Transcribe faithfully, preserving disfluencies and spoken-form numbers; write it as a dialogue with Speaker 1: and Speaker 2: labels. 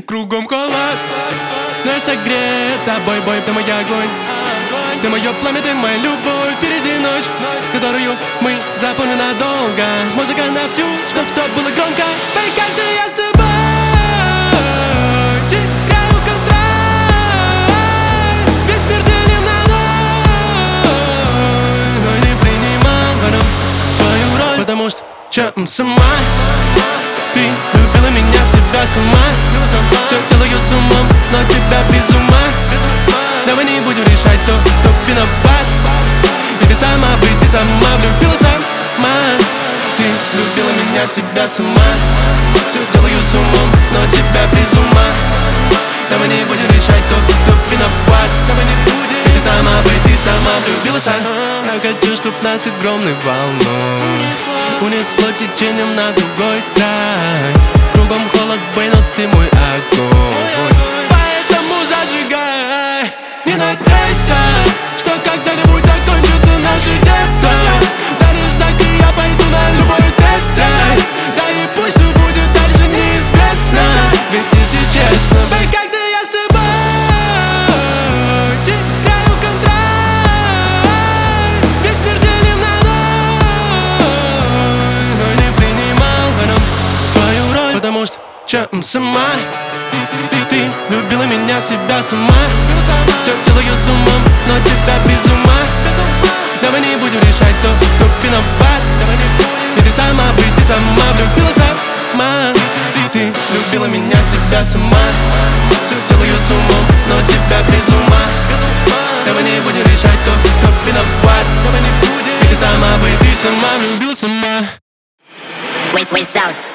Speaker 1: кругом холод, но я согрет тобой, бой, ты мой огонь. Ты мое пламя, ты моя любовь. Впереди ночь, которую мы запомним надолго. Музыка на всю, чтоб чтоб было громко. Бей, как ты, я с тобой. Теряю контроль, бессмертелен надоль. Но не принимал в этом свою роль, потому что чем сама ты любила меня в себя сама. Все делаю с умом, но тебя без ума. Давай не будем решать, кто, кто виноват. И ты сама быть, ты сама влюбилась сама. Ты любила меня в себя сама. Все делаю с умом, но тебя без ума. Давай не будем решать, кто, кто виноват. Давай не будем. И ты сама быть, ты сама влюбилась. Я хочу, чтоб нас огромной волной унесло течением на другой край. Кругом холод, бей, но ты мой огонь. Поэтому зажигай. Не надейся, что когда-нибудь закончится наше детство. Дали знак, и я пойду на любой тест-драйв. Да и пусть что будет дальше неизвестно. Ведь если честно, бей, как ты, я с тобой. Теряю контроль, бессмертелен надоль. Но не принимал в этом свою роль, потому что чем сама ты, ты любила меня в себя сама. Все делаю с умом, но тебя без ума. Давай не будем решать, кто, кто виноват. И ты сама быть, ты сама влюбилась сама. Ты, ты любила меня в себя сама. Все делаю с умом, но тебя без ума. Давай не будем решать, кто, кто виноват. И ты сама быть, ты сама влюбилась сама.
Speaker 2: Wait, wait, sound.